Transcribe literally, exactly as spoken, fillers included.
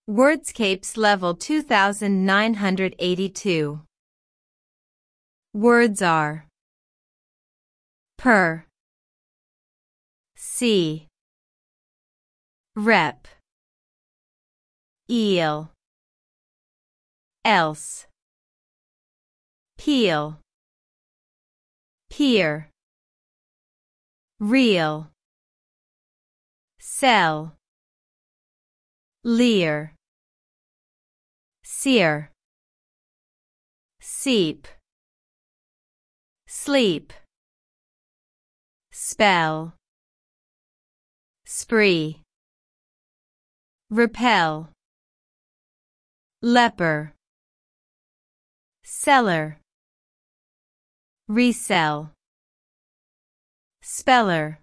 Wordscapes level two thousand nine hundred eighty-two. Words are per, see, rep, eel, else, peel, peer, real, sell, leer, sear, seep, sleep, spell, spree, repel, leper, seller, resell, speller,